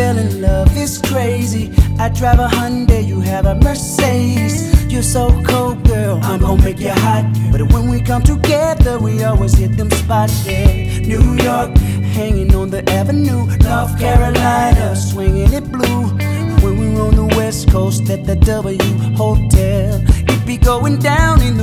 fell in love, it's crazy. I drive a Hyundai, you have a Mercedes. You're so cold, girl, I'm gon' make you hot. But when we come together, we always hit them spots, yeah. New York, hanging on the avenue. North Carolina, swinging it blue. When we're on the West Coast at the W Hotel, it be going down in the